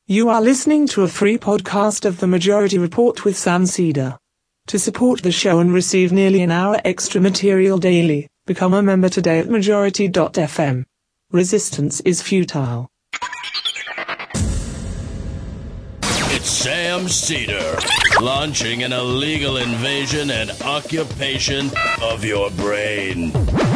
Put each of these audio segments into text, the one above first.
You are listening to a free podcast of The Majority Report with Sam Cedar. To support the show and receive nearly an hour extra material daily, become a member today at majority.fm. Resistance is futile. It's Sam Cedar, launching an illegal invasion and occupation of your brain.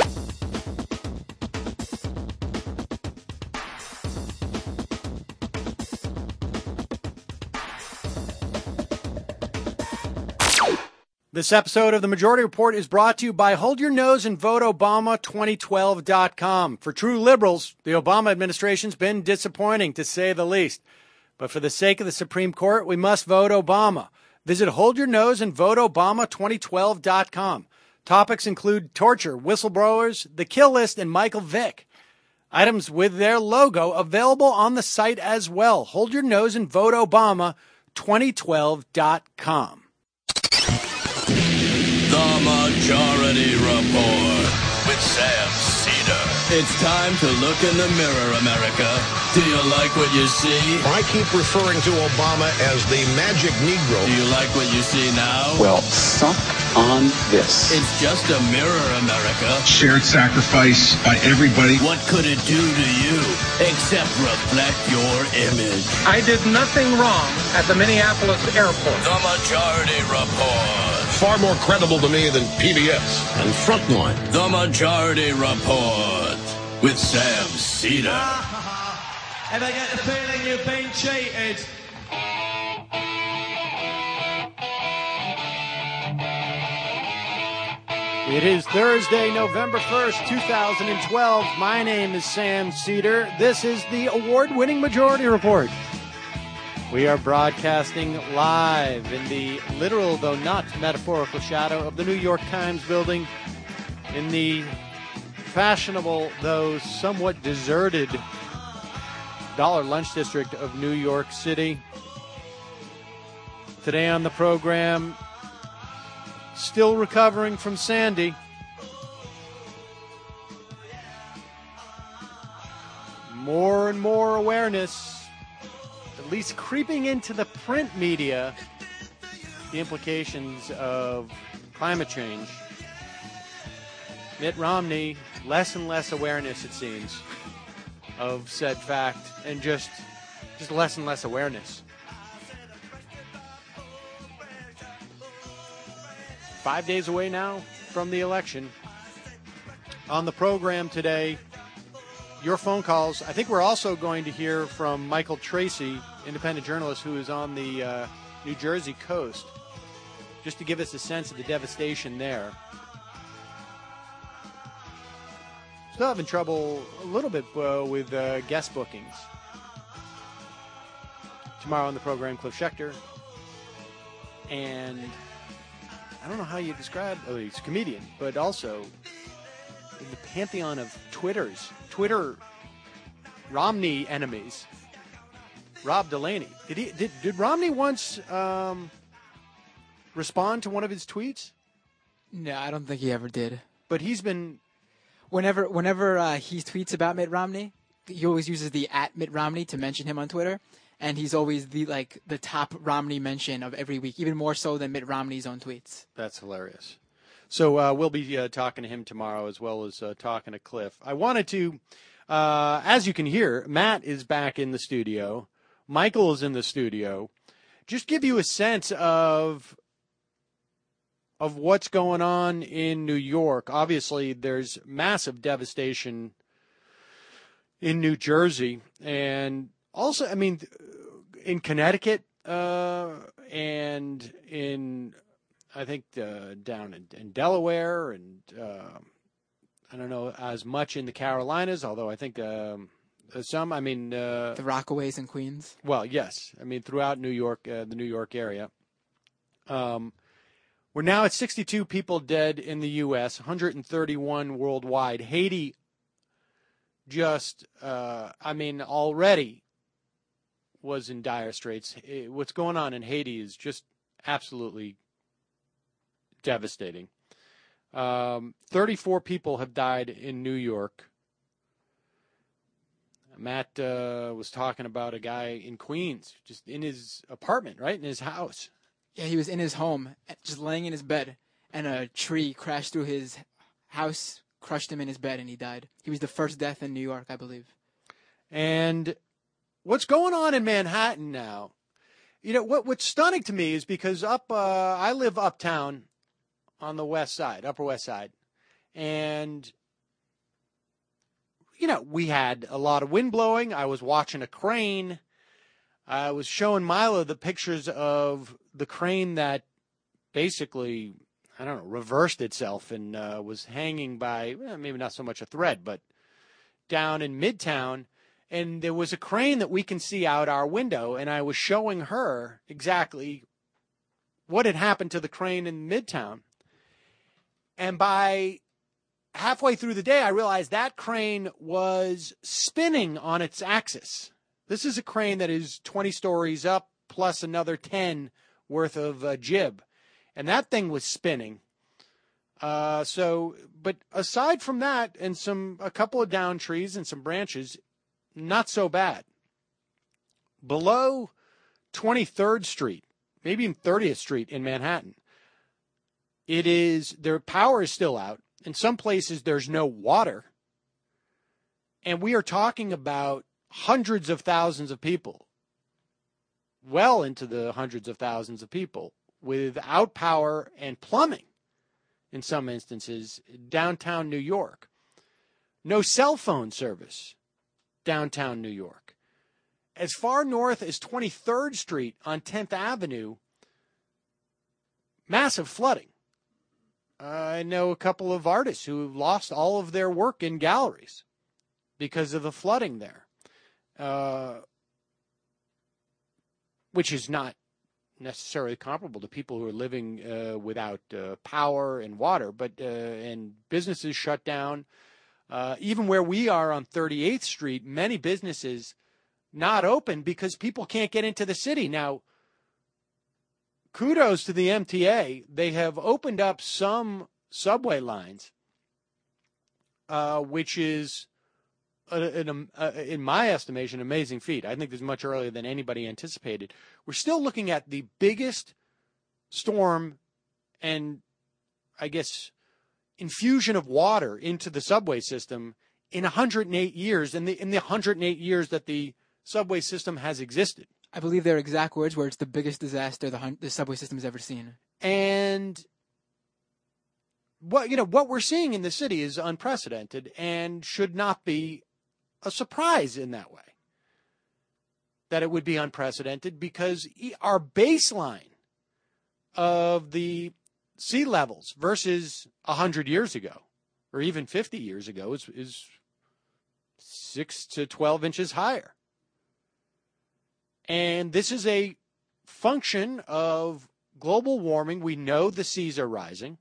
This episode of The Majority Report is brought to you by Hold Your Nose and Vote Obama 2012.com. For true liberals, the Obama administration's been disappointing, to say the least. But for the sake of the Supreme Court, we must vote Obama. Visit Hold Your Nose and Vote Obama 2012.com. Topics include torture, whistleblowers, the kill list, and Michael Vick. Items with their logo available on the site as well. Hold Your Nose and Vote Obama 2012.com. The Majority Report with Sam Cedar. It's time to look in the mirror, America. Do you like what you see? I keep referring to Obama as the magic Negro. Do you like what you see now? Well, suck on this. It's just a mirror, America. Shared sacrifice by everybody. What could it do to you except reflect your image? I did nothing wrong at the Minneapolis airport. The Majority Report. Far more credible to me than PBS and Frontline. The Majority Report with Sam Cedar. And I get the feeling you've been cheated. It is Thursday, November 1st, 2012. My name is Sam Cedar. This is the award-winning Majority Report. We are broadcasting live in the literal, though not metaphorical, shadow of the New York Times building in the fashionable, though somewhat deserted Dollar Lunch District of New York City. Today on the program, still recovering from Sandy. More and more awareness, at least creeping into the print media, the implications of climate change. Mitt Romney, less and less awareness, it seems, of said fact, and just less and less awareness. 5 days away now from the election. On the program today, your phone calls. I think we're also going to hear from Michael Tracy, independent journalist who is on the New Jersey coast, just to give us a sense of the devastation there. Still having trouble a little bit with guest bookings. Tomorrow on the program, Cliff Schechter. And I don't know how you describe, he's a comedian, but also in the pantheon of Twitter Romney enemies. Rob Delaney. Did Romney once respond to one of his tweets? No, I don't think he ever did. But he's been... Whenever he tweets about Mitt Romney, he always uses the @Mitt Romney to mention him on Twitter, and he's always the top Romney mention of every week, even more so than Mitt Romney's own tweets. That's hilarious. So we'll be talking to him tomorrow as well as talking to Cliff. I wanted to, as you can hear, Matt is back in the studio. Michael is in the studio. Just give you a sense of what's going on in New York. Obviously, there's massive devastation in New Jersey. And also, I mean, in Connecticut and in... I think down in Delaware and I don't know as much in the Carolinas, although I think some, I mean... the Rockaways in Queens? Well, yes. I mean, throughout New York, the New York area. We're now at 62 people dead in the U.S., 131 worldwide. Haiti just, already was in dire straits. What's going on in Haiti is just absolutely devastating. 34 people have died in New York. Matt was talking about a guy in Queens, just in his apartment, right, in his house. Yeah, he was in his home, just laying in his bed, and a tree crashed through his house, crushed him in his bed, and he died. He was the first death in New York, I believe. And what's going on in Manhattan now? You know, what's stunning to me is because I live uptown on the west side, Upper West Side, and you know, we had a lot of wind blowing. I was watching a crane. I was showing Milo the pictures of the crane that basically, I don't know, reversed itself and was hanging by, maybe not so much a thread, but down in Midtown. And there was a crane that we can see out our window, and I was showing her exactly what had happened to the crane in Midtown. And by halfway through the day, I realized that crane was spinning on its axis. This is a crane that is 20 stories up plus another 10 worth of jib. And that thing was spinning. But aside from that and a couple of down trees and some branches, not so bad. Below 23rd Street, maybe even 30th Street in Manhattan, their power is still out. In some places, there's no water. And we are talking about hundreds of thousands of people, well into the hundreds of thousands of people, without power and plumbing, in some instances, downtown New York. No cell phone service, downtown New York. As far north as 23rd Street on 10th Avenue, massive flooding. I know a couple of artists who lost all of their work in galleries because of the flooding there, which is not necessarily comparable to people who are living without power and water, but and businesses shut down. Even where we are on 38th Street, many businesses not open because people can't get into the city. Now, kudos to the MTA. They have opened up some subway lines, which is, in my estimation, an amazing feat. I think this is much earlier than anybody anticipated. We're still looking at the biggest storm and, I guess, infusion of water into the subway system in 108 years, in the 108 years that the subway system has existed. I believe their exact words were, it's the biggest disaster the subway system has ever seen. And what we're seeing in the city is unprecedented and should not be a surprise in that way. That it would be unprecedented because our baseline of the sea levels versus 100 years ago, or even 50 years ago, is 6 to 12 inches higher. And this is a function of global warming. We know the seas are rising.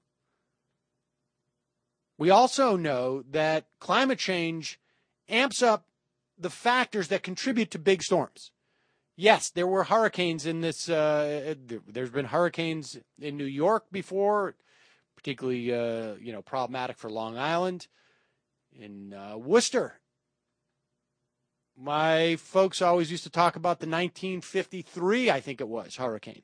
We also know that climate change amps up the factors that contribute to big storms. Yes, there were hurricanes in this. There's been hurricanes in New York before, particularly problematic for Long Island, in Worcester. My folks always used to talk about the 1953, I think it was, hurricane.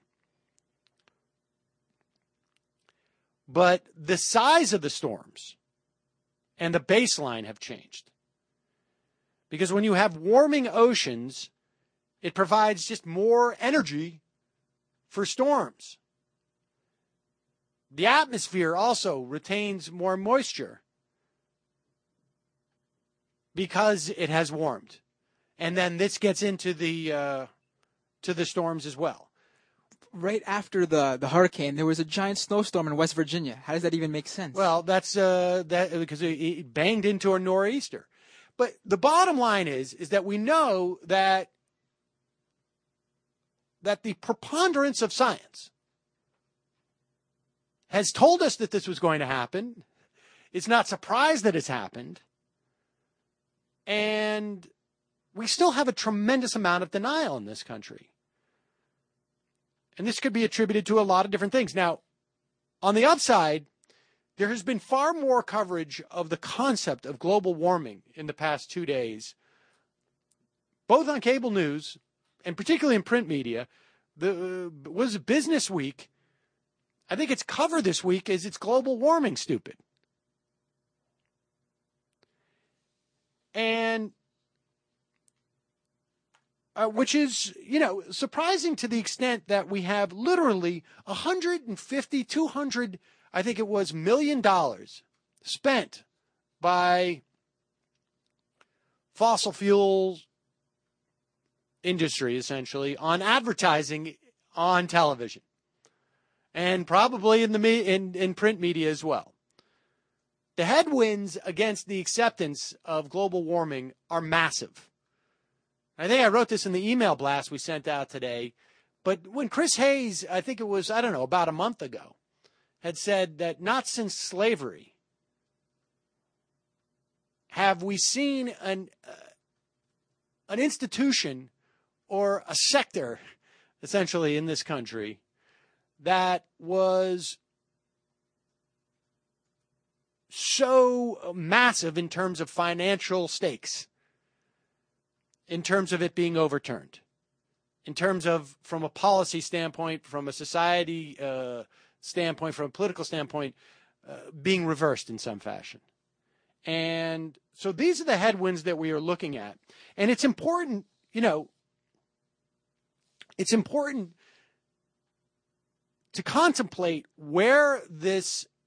But the size of the storms and the baseline have changed. Because when you have warming oceans, it provides just more energy for storms. The atmosphere also retains more moisture because it has warmed. And then this gets into the storms as well. Right after the hurricane, there was a giant snowstorm in West Virginia. How does that even make sense? Well, that's because it banged into a nor'easter. But the bottom line is that we know that the preponderance of science has told us that this was going to happen. It's not surprised that it's happened. And we still have a tremendous amount of denial in this country. And this could be attributed to a lot of different things. Now, on the upside, there has been far more coverage of the concept of global warming in the past 2 days both on cable news and particularly in print media, was Business Week. I think its cover this week is "It's global warming, stupid." And which is, surprising to the extent that we have literally 150, 200, I think it was, $1 million spent by fossil fuels industry, essentially, on advertising on television and probably in print media as well. The headwinds against the acceptance of global warming are massive. I think I wrote this in the email blast we sent out today, but when Chris Hayes, I think it was, about a month ago, had said that not since slavery have we seen an institution or a sector, essentially, in this country that was so massive in terms of financial stakes, in terms of it being overturned, in terms of, from a policy standpoint, from a society standpoint, from a political standpoint, being reversed in some fashion. And so these are the headwinds that we are looking at. And it's important, it's important to contemplate where the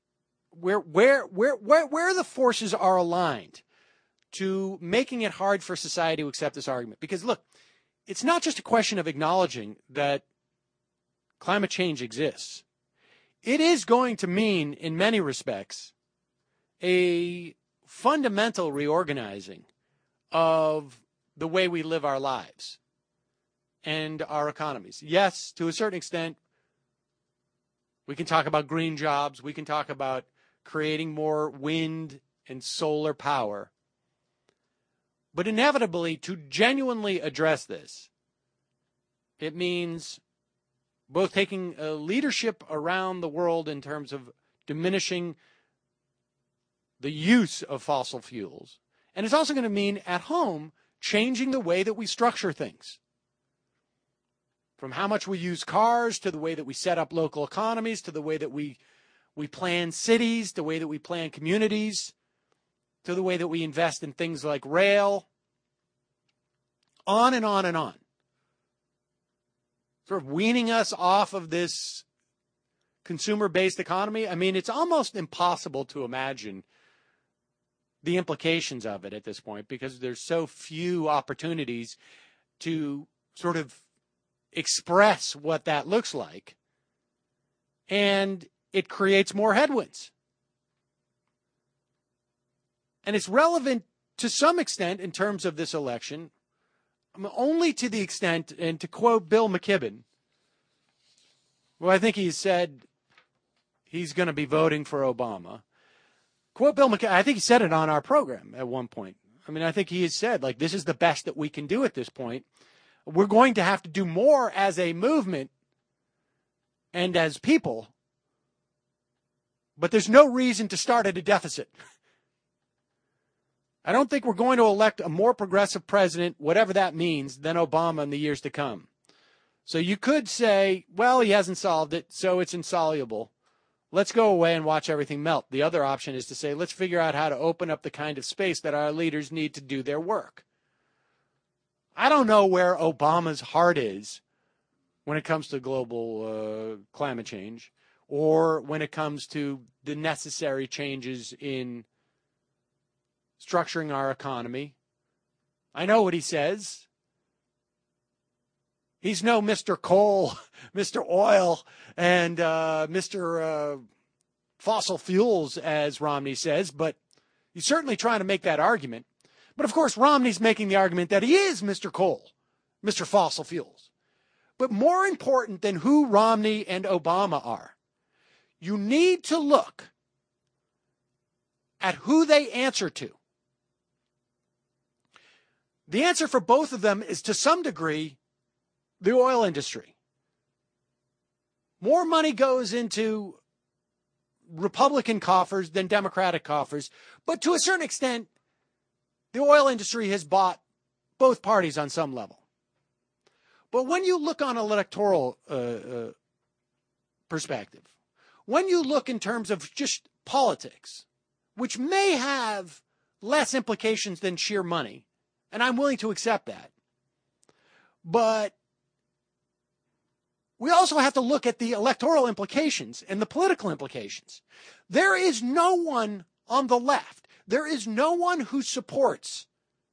forces are aligned to making it hard for society to accept this argument. Because look, it's not just a question of acknowledging that climate change exists. It is going to mean, in many respects, a fundamental reorganizing of the way we live our lives and our economies. Yes, to a certain extent, we can talk about green jobs. We can talk about creating more wind and solar power. But inevitably, to genuinely address this, it means both taking leadership around the world in terms of diminishing the use of fossil fuels. And it's also going to mean, at home, changing the way that we structure things. From how much we use cars, to the way that we set up local economies, to the way that we plan cities, the way that we plan communities, to the way that we invest in things like rail, on and on and on. Sort of weaning us off of this consumer-based economy. I mean, it's almost impossible to imagine the implications of it at this point, because there's so few opportunities to sort of express what that looks like. And it creates more headwinds. And it's relevant to some extent in terms of this election, only to the extent, and to quote Bill McKibben, well, I think he said he's going to be voting for Obama. Quote Bill McKibben, I think he said it on our program at one point. I mean, I think he has said, this is the best that we can do at this point. We're going to have to do more as a movement and as people, but there's no reason to start at a deficit. I don't think we're going to elect a more progressive president, whatever that means, than Obama in the years to come. So you could say, well, he hasn't solved it, so it's insoluble. Let's go away and watch everything melt. The other option is to say, let's figure out how to open up the kind of space that our leaders need to do their work. I don't know where Obama's heart is when it comes to global climate change, or when it comes to the necessary changes in structuring our economy. I know what he says. He's no Mr. Coal, Mr. Oil, and Mr. Fossil Fuels, as Romney says, but he's certainly trying to make that argument. But, of course, Romney's making the argument that he is Mr. Coal, Mr. Fossil Fuels. But more important than who Romney and Obama are, you need to look at who they answer to. The answer for both of them is, to some degree, the oil industry. More money goes into Republican coffers than Democratic coffers, but to a certain extent, the oil industry has bought both parties on some level. But when you look on an electoral perspective, when you look in terms of just politics, which may have less implications than sheer money, and I'm willing to accept that, but we also have to look at the electoral implications and the political implications. There is no one on the left, there is no one who supports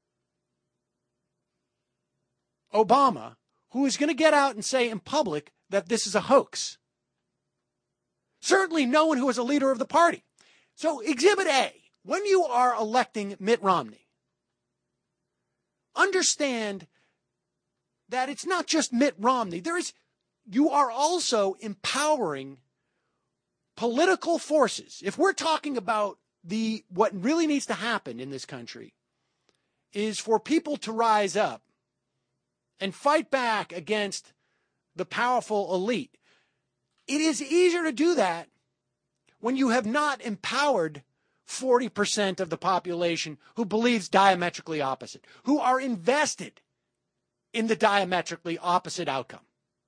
Obama who is going to get out and say in public that this is a hoax. Certainly no one who is a leader of the party. So Exhibit A, when you are electing Mitt Romney, understand that it's not just Mitt Romney. You are also empowering political forces. If we're talking about what really needs to happen in this country is for people to rise up and fight back against the powerful elite. It is easier to do that when you have not empowered 40% of the population who believes diametrically opposite, who are invested in the diametrically opposite outcome.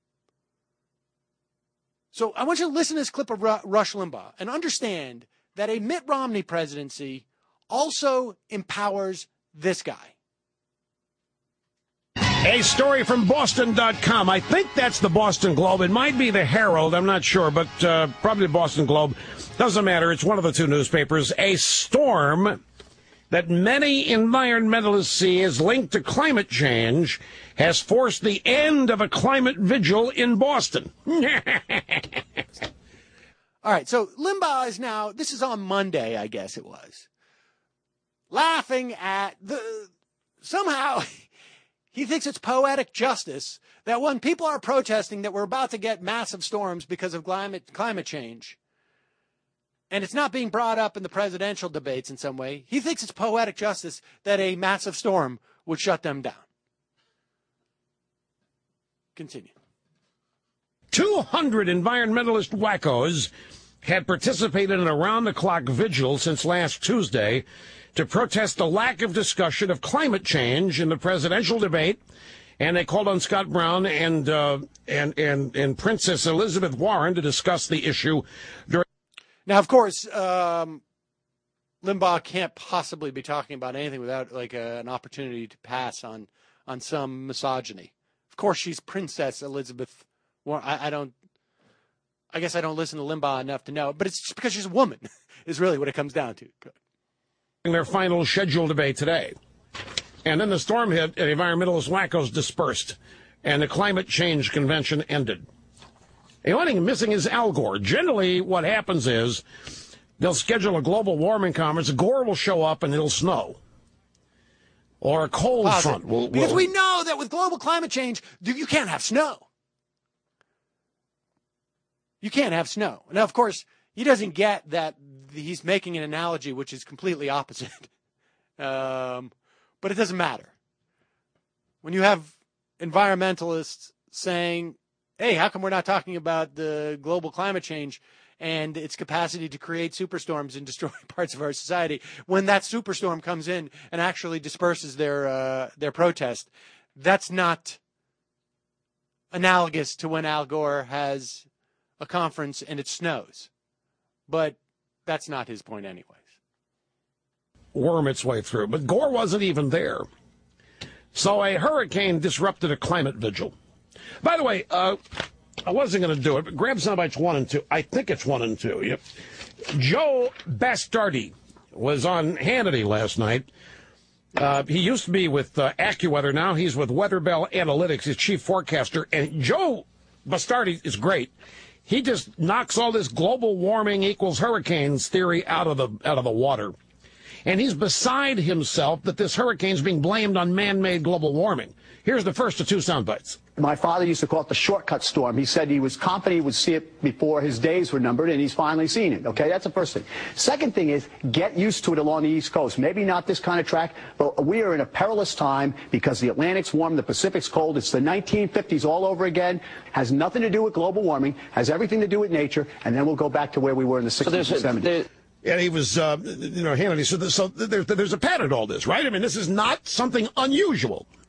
So I want you to listen to this clip of Rush Limbaugh and understand that a Mitt Romney presidency also empowers this guy. A story from Boston.com. I think that's the Boston Globe. It might be the Herald. I'm not sure, but probably the Boston Globe. Doesn't matter. It's one of the two newspapers. A storm that many environmentalists see as linked to climate change has forced the end of a climate vigil in Boston. All right, so Limbaugh is now, this is on Monday, I guess it was, laughing at somehow he thinks it's poetic justice that when people are protesting that we're about to get massive storms because of climate change, and it's not being brought up in the presidential debates in some way, he thinks it's poetic justice that a massive storm would shut them down. Continue. 200 environmentalist wackos had participated in a round-the-clock vigil since last Tuesday to protest the lack of discussion of climate change in the presidential debate, and they called on Scott Brown and Princess Elizabeth Warren to discuss the issue during. Now, of course, Limbaugh can't possibly be talking about anything without an opportunity to pass on some misogyny. Of course, she's Princess Elizabeth Warren. I guess I don't listen to Limbaugh enough to know, but it's just because she's a woman is really what it comes down to. Their final scheduled debate today. And then the storm hit and environmentalist wackos dispersed, and the climate change convention ended. The only thing missing is Al Gore. Generally, what happens is they'll schedule a global warming conference. Gore will show up and it'll snow. Or a cold front will. Because we know that with global climate change, you can't have snow. You can't have snow. Now, of course, he doesn't get that he's making an analogy which is completely opposite. But it doesn't matter. When you have environmentalists saying, hey, how come we're not talking about the global climate change and its capacity to create superstorms and destroy parts of our society, when that superstorm comes in and actually disperses their protest, that's not analogous to when Al Gore has a conference and it snows. But that's not his point anyways. Worm its way through. But Gore wasn't even there. So a hurricane disrupted a climate vigil. By the way, I wasn't going to do it, but grab soundbites 1 and 2. I think it's 1 and 2. Yep. Joe Bastardi was on Hannity last night. He used to be with AccuWeather. Now he's with Weatherbell Analytics, his chief forecaster. And Joe Bastardi is great. He just knocks all this global warming equals hurricanes theory out of the water. And he's beside himself that this hurricane's being blamed on man-made global warming. Here's the first of 2 sound bites. My father used to call it the shortcut storm. He said he was confident he would see it before his days were numbered, and he's finally seen it. Okay, that's the first thing. Second thing is, get used to it along the East Coast. Maybe not this kind of track, but we are in a perilous time because the Atlantic's warm, the Pacific's cold. It's the 1950s all over again. Has nothing to do with global warming, has everything to do with nature, and then we'll go back to where we were in the 60s and 70s. And he was, Hannity, so there's a pattern to all this, right? I mean, this is not something unusual.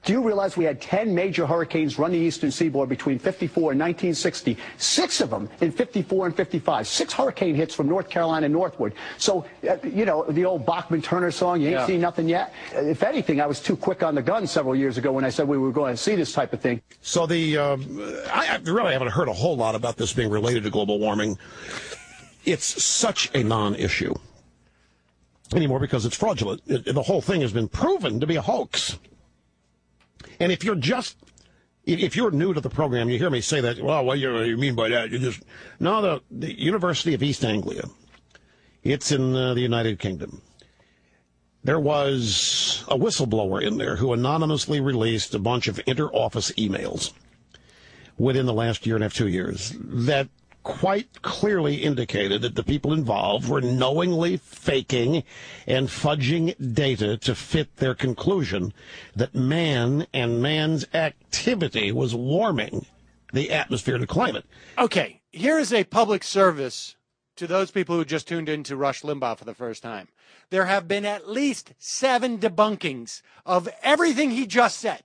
Do you realize we had 10 major hurricanes run the eastern seaboard between 54 and 1960? 6 of them in 54 and 55. 6 hurricane hits from North Carolina northward. So, you know, the old Bachman-Turner song, you ain't seen nothing yet? If anything, I was too quick on the gun several years ago when I said we were going to see this type of thing. So I really haven't heard a whole lot about this being related to global warming. It's such a non-issue anymore because it's fraudulent. The whole thing has been proven to be a hoax. And if you're new to the program, you hear me say that, well, what do you mean by that? No, the University of East Anglia, it's in the United Kingdom. There was a whistleblower in there who anonymously released a bunch of inter-office emails within the last year and a half, 2 years, that quite clearly indicated that the people involved were knowingly faking and fudging data to fit their conclusion that man and man's activity was warming the atmosphere to climate. Okay, here is a public service to those people who just tuned in to Rush Limbaugh for the first time. There have been at least 7 debunkings of everything he just said.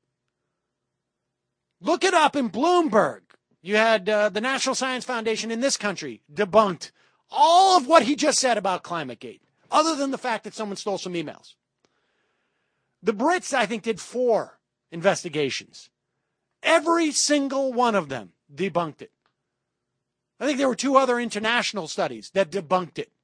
Look it up in Bloomberg. You had the National Science Foundation in this country debunked all of what he just said about ClimateGate, other than the fact that someone stole some emails. The Brits, I think, did 4 investigations. Every single one of them debunked it. I think there were 2 other international studies that debunked it.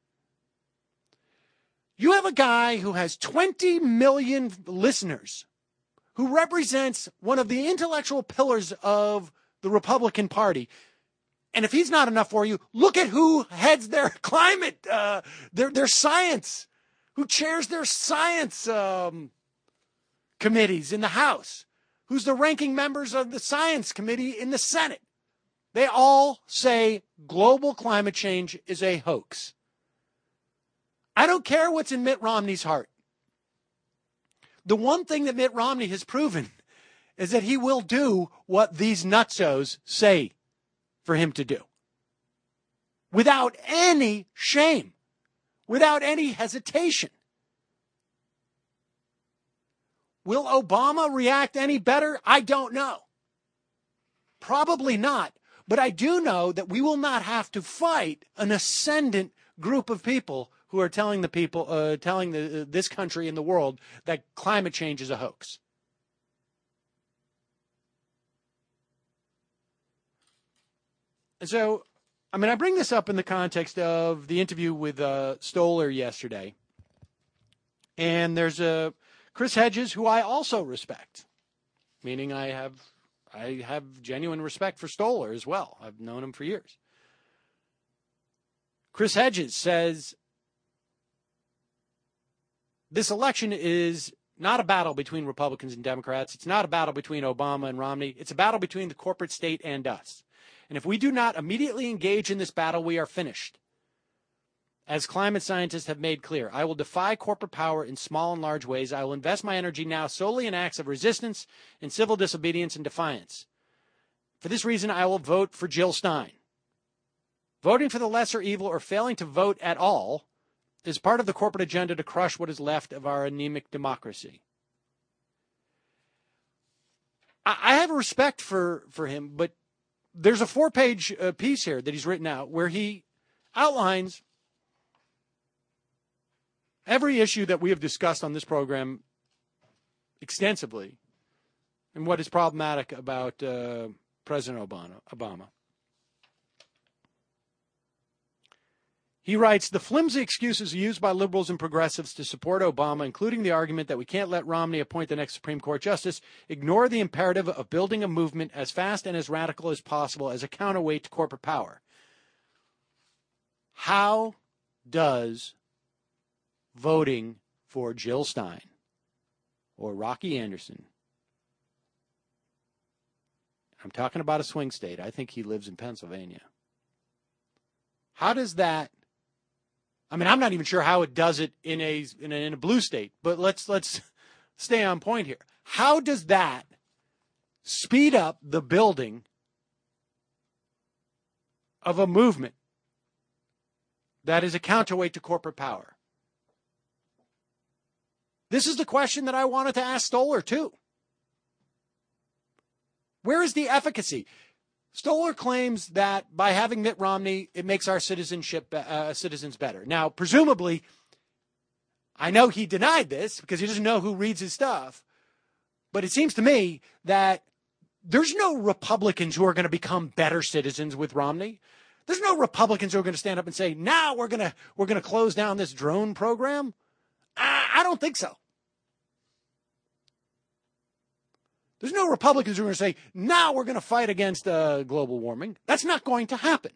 You have a guy who has 20 million listeners, who represents one of the intellectual pillars of the Republican Party. And if he's not enough for you, look at who heads their climate, their science, who chairs their science committees in the House, who's the ranking members of the Science Committee in the Senate. They all say global climate change is a hoax. I don't care what's in Mitt Romney's heart. The one thing that Mitt Romney has proven is that he will do what these nutsos say for him to do. Without any shame. Without any hesitation. Will Obama react any better? I don't know. Probably not. But I do know that we will not have to fight an ascendant group of people who are telling this country and the world that climate change is a hoax. So, I mean, I bring this up in the context of the interview with Stoller yesterday. And there's Chris Hedges, who I also respect, meaning I have genuine respect for Stoller as well. I've known him for years. Chris Hedges says this election is not a battle between Republicans and Democrats. It's not a battle between Obama and Romney. It's a battle between the corporate state and us. And if we do not immediately engage in this battle, we are finished. As climate scientists have made clear, I will defy corporate power in small and large ways. I will invest my energy now solely in acts of resistance, in civil disobedience and defiance. For this reason, I will vote for Jill Stein. Voting for the lesser evil or failing to vote at all is part of the corporate agenda to crush what is left of our anemic democracy. I have respect for him, but there's a 4-page piece here that he's written out where he outlines every issue that we have discussed on this program extensively and what is problematic about President Obama. He writes, the flimsy excuses used by liberals and progressives to support Obama, including the argument that we can't let Romney appoint the next Supreme Court justice, ignore the imperative of building a movement as fast and as radical as possible as a counterweight to corporate power. How does voting for Jill Stein or Rocky Anderson, I'm talking about a swing state, I think he lives in Pennsylvania, how does that, I mean, I'm not even sure how it does it in a blue state, but let's stay on point here. How does that speed up the building of a movement that is a counterweight to corporate power? This is the question that I wanted to ask Stoller, too. Where is the efficacy? Stoller claims that by having Mitt Romney, it makes our citizens better. Now, presumably, I know he denied this because he doesn't know who reads his stuff, but it seems to me that there's no Republicans who are going to become better citizens with Romney. There's no Republicans who are going to stand up and say, now we're going to close down this drone program. I don't think so. There's no Republicans who are going to say, now we're going to fight against global warming. That's not going to happen.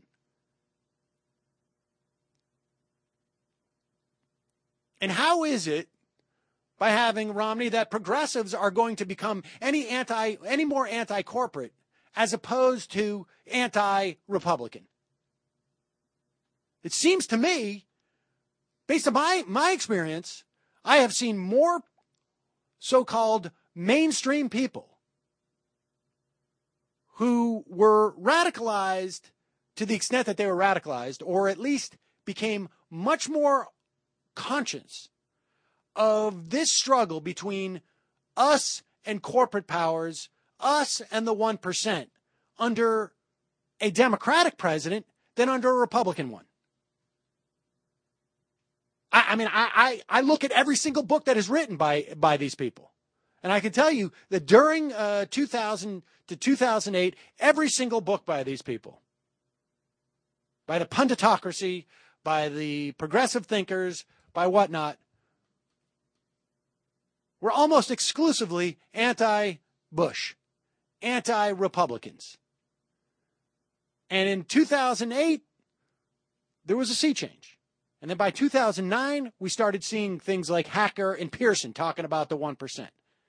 And how is it, by having Romney, that progressives are going to become any more anti-corporate as opposed to anti-Republican? It seems to me, based on my experience, I have seen more so-called mainstream people who were radicalized to the extent that they were radicalized, or at least became much more conscious of this struggle between us and corporate powers, us and the 1%, under a Democratic president than under a Republican one. I look at every single book that is written by these people. And I can tell you that during 2000 to 2008, every single book by these people, by the punditocracy, by the progressive thinkers, by whatnot, were almost exclusively anti-Bush, anti-Republicans. And in 2008, there was a sea change. And then by 2009, we started seeing things like Hacker and Pearson talking about the 1%.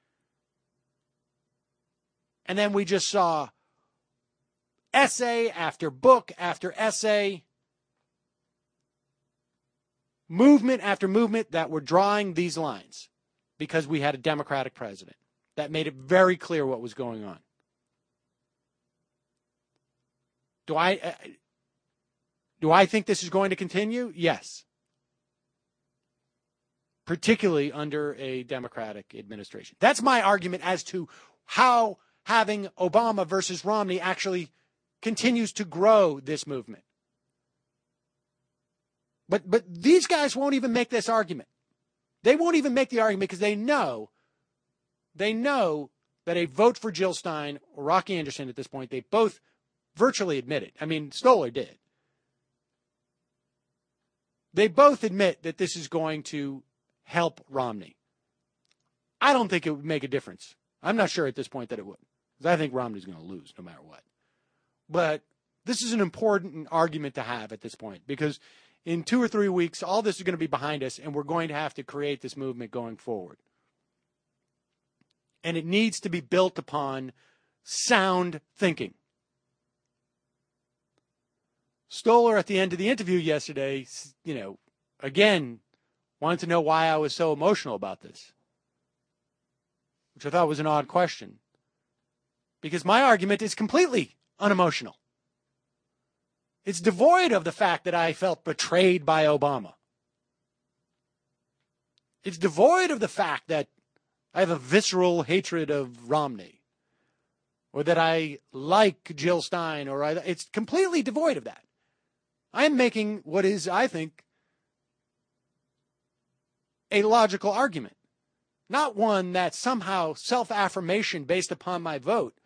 And then we just saw essay after book after essay, movement after movement that were drawing these lines because we had a Democratic president that made it very clear what was going on. Do I think this is going to continue? Yes. Particularly under a Democratic administration. That's my argument as to how having Obama versus Romney actually continues to grow this movement. But these guys won't even make this argument. They won't even make the argument because they know that a vote for Jill Stein or Rocky Anderson at this point, they both virtually admit it. I mean, Stoller did. They both admit that this is going to help Romney. I don't think it would make a difference. I'm not sure at this point that it would. Because I think Romney's going to lose no matter what. But this is an important argument to have at this point. Because in 2 or 3 weeks, all this is going to be behind us. And we're going to have to create this movement going forward. And it needs to be built upon sound thinking. Stoller, at the end of the interview yesterday, again, wanted to know why I was so emotional about this, which I thought was an odd question, because my argument is completely unemotional. It's devoid of the fact that I felt betrayed by Obama. It's devoid of the fact that I have a visceral hatred of Romney, or that I like Jill Stein, it's completely devoid of that. I am making what is, I think, a logical argument, not one that's somehow self-affirmation based upon my vote,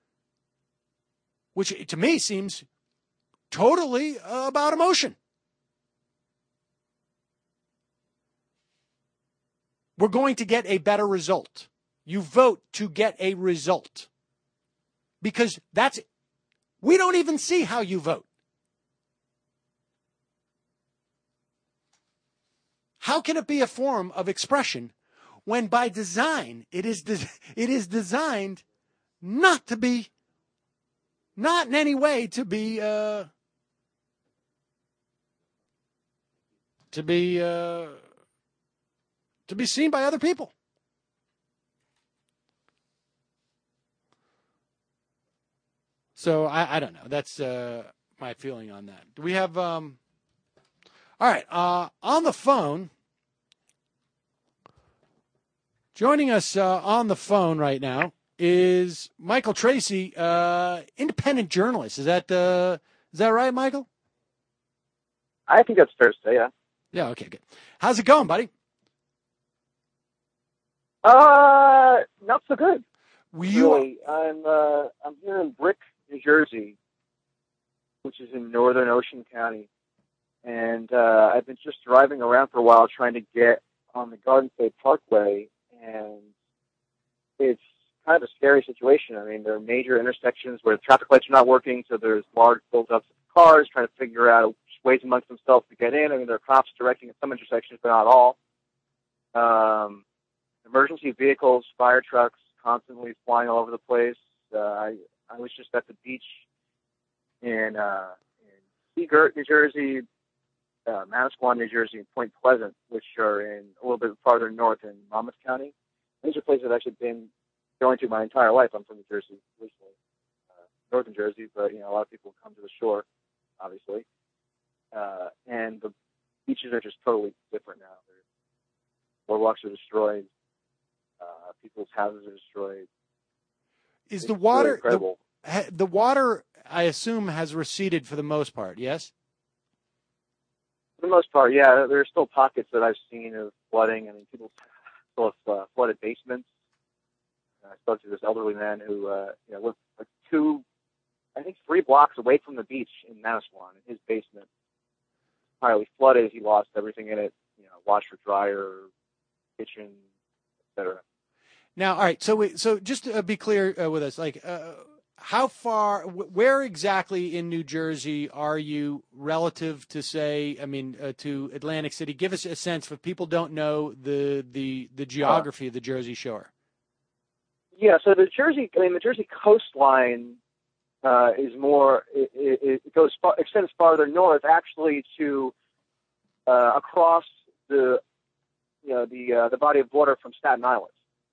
which to me seems totally about emotion. We're going to get a better result. You vote to get a result. Because we don't even see how you vote. How can it be a form of expression when by design it is designed not in any way to be seen by other people? So I don't know. That's my feeling on that. Do we have all right, on the phone, joining us on the phone right now is Michael Tracy, independent journalist. Is that right, Michael? I think that's fair to say, yeah. Yeah, okay, good. How's it going, buddy? Not so good. Really? I'm here in Brick, New Jersey, which is in northern Ocean County. And I've been just driving around for a while trying to get on the Garden State Parkway, and it's kind of a scary situation. I mean, there are major intersections where the traffic lights are not working, so there's large buildups of cars trying to figure out ways amongst themselves to get in. I mean, there are cops directing at some intersections, but not all. Emergency vehicles, fire trucks, constantly flying all over the place. I was just at the beach in Seagirt, New Jersey, Manasquan, New Jersey, and Point Pleasant, which are in a little bit farther north in Monmouth County. These are places I've actually been going to my entire life. I'm from New Jersey, originally, northern Jersey, but a lot of people come to the shore, obviously. And the beaches are just totally different now. Boardwalks are destroyed. People's houses are destroyed. Is the water really the water? I assume has receded for the most part. Yes. For the most part, yeah. There are still pockets that I've seen of flooding. I mean, people still have flooded basements. I spoke to this elderly man who, lived like 3 blocks away from the beach in Manasquan. In his basement, entirely flooded. He lost everything in it. Washer, dryer, kitchen, etc. Now, all right. So just to be clear with us, like, how far, where exactly in New Jersey are you relative to, say, to Atlantic City? Give us a sense if people don't know the geography of the Jersey Shore. Yeah. So the Jersey coastline is more. It extends farther north, actually, to across the body of water from Staten Island.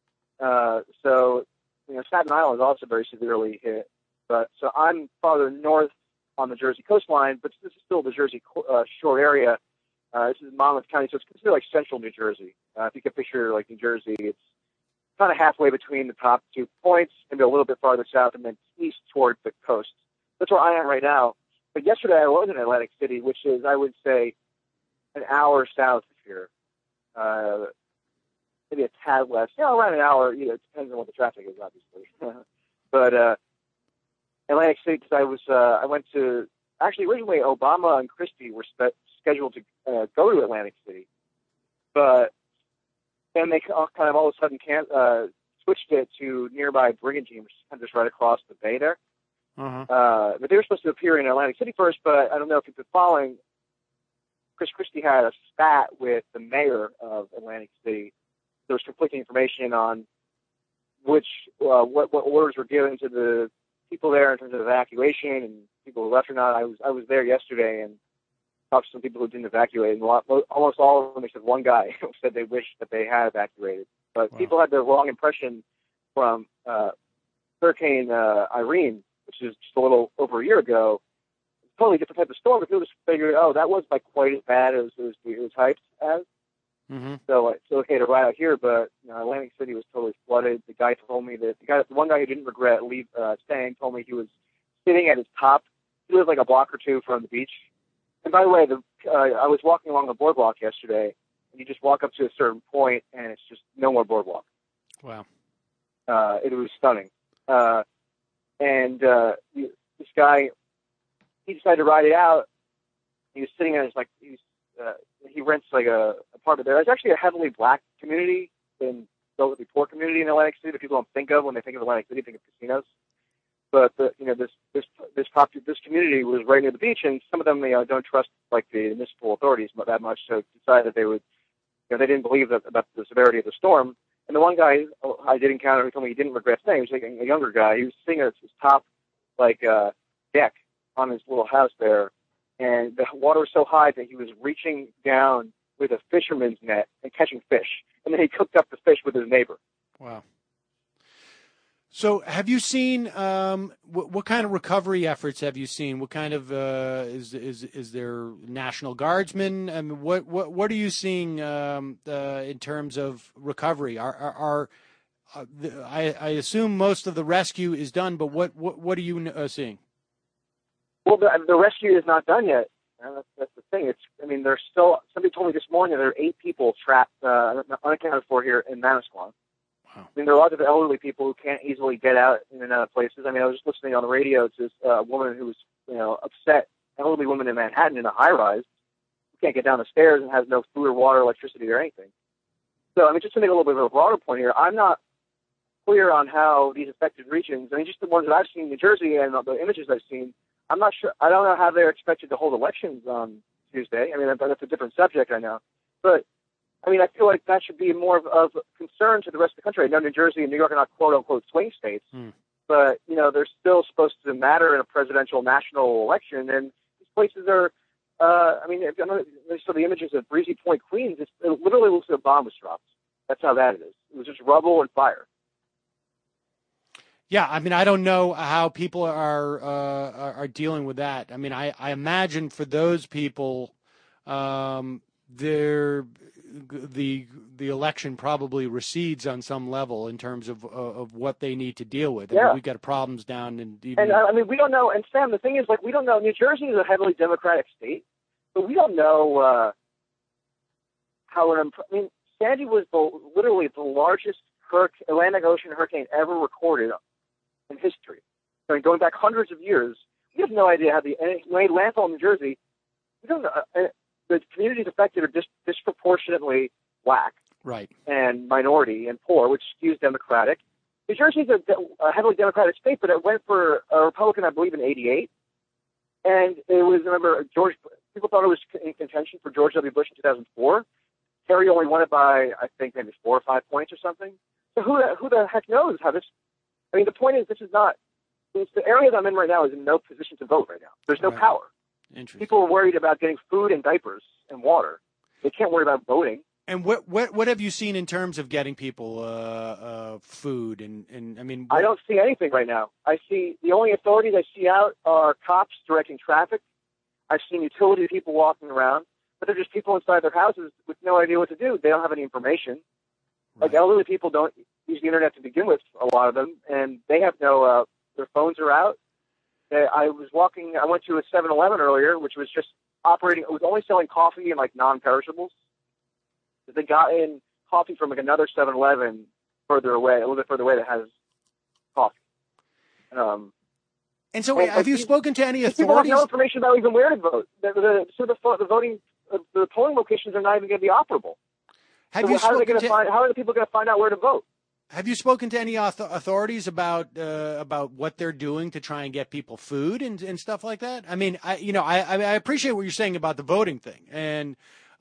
Staten Island is also very severely hit. But so I'm farther north on the Jersey coastline, but this is still the Jersey Shore area. This is Monmouth County, so it's considered like central New Jersey. If you can picture like New Jersey, it's kind of halfway between the top 2 points, maybe a little bit farther south, and then east toward the coast. That's where I am right now. But yesterday I was in Atlantic City, which is, I would say, an hour south of here. Maybe a tad less, around an hour. It depends on what the traffic is, obviously. But Atlantic City, because I went to, actually originally Obama and Christie were scheduled to go to Atlantic City, but then they kind of all of a sudden switched it to nearby Brigantine, which is kind of just right across the bay there. Uh-huh. But they were supposed to appear in Atlantic City first, but I don't know if you've been following. Chris Christie had a spat with the mayor of Atlantic City. There was conflicting information on what orders were given to the people there in terms of evacuation and people who left or not. I was there yesterday and talked to some people who didn't evacuate, and almost all of them, except one guy, said they wished that they had evacuated. But People had the wrong impression from Hurricane Irene, which is just a little over a year ago. It's a totally different type of storm, but people just figured, that wasn't like quite as bad as it was hyped as. Mm-hmm. So it's okay to ride out here, but Atlantic City was totally flooded. The guy told me that the one guy who didn't regret staying told me he was sitting at his top. He lived like a block or two from the beach. And by the way, I was walking along the boardwalk yesterday, and you just walk up to a certain point, and it's just no more boardwalk. Wow. It was stunning. This guy, he decided to ride it out. He was sitting there, he rents like a apartment there. It's actually a heavily black community and relatively poor community in Atlantic City that people don't think of when they think of Atlantic City, think of casinos. But this community was right near the beach, and some of them don't trust like the municipal authorities that much, so decided they would. They didn't believe about the severity of the storm. And the one guy I did encounter who told me he didn't regret staying, he was like a younger guy. He was sitting at his top deck on his little house there. And the water was so high that he was reaching down with a fisherman's net and catching fish. And then he cooked up the fish with his neighbor. Wow. So have you seen what kind of recovery efforts have you seen? What kind of is there National Guardsmen? I mean, what are you seeing in terms of recovery? Are I assume most of the rescue is done, but what are you seeing? Well, the rescue is not done yet. That's the thing. There's still. Somebody told me this morning there are 8 people trapped, unaccounted for here in Manasquan. Wow. There are a lot of elderly people who can't easily get out in and out of places. I was just listening on the radio to a woman who was, upset, elderly woman in Manhattan in a high-rise who can't get down the stairs and has no food or water, electricity, or anything. So, just to make a little bit of a broader point here, I'm not clear on how these affected regions, just the ones that I've seen in New Jersey and the images I've seen, I'm not sure. I don't know how they're expected to hold elections on Tuesday. That's a different subject, I know. But, I feel like that should be more of concern to the rest of the country. I know New Jersey and New York are not quote-unquote swing states, but, they're still supposed to matter in a presidential national election, and these places are, so the images of Breezy Point, Queens, it literally looks like a bomb was dropped. That's how bad it is. It was just rubble and fire. Yeah, I don't know how people are dealing with that. I imagine for those people, the election probably recedes on some level in terms of what they need to deal with. We've got problems down in. We don't know. And Sam, the thing is, we don't know. New Jersey is a heavily Democratic state, but we don't know how. Sandy was literally the largest Atlantic Ocean hurricane ever recorded in history. Going back hundreds of years, we have no idea how it made landfall in New Jersey. We don't know. The communities affected are disproportionately black, right, and minority and poor, which skews Democratic. New Jersey's a heavily Democratic state, but it went for a Republican, I believe, in '88, and it was. Remember, people thought it was in contention for George W. Bush in 2004. Kerry only won it by, I think, maybe 4 or 5 points or something. So who the heck knows how this? The point is, this is not. The area that I'm in right now is in no position to vote right now. There's no power. People are worried about getting food and diapers and water. They can't worry about voting. And what have you seen in terms of getting people food and I don't see anything right now. I see the only authorities I see out are cops directing traffic. I've seen utility people walking around, but they're just people inside their houses with no idea what to do. They don't have any information. Right. Like elderly people don't use the internet to begin with, a lot of them, and they have no. Their phones are out. I went to a 7-Eleven earlier, which was just operating. It was only selling coffee and non-perishables. They got in coffee from another 7-Eleven a little bit further away that has coffee. And so, have you spoken to any authorities? People have no information about even where to vote. The polling locations are not even going to be operable. How are the people going to find out where to vote? Have you spoken to any authorities about what they're doing to try and get people food and stuff like that? I appreciate what you're saying about the voting thing, and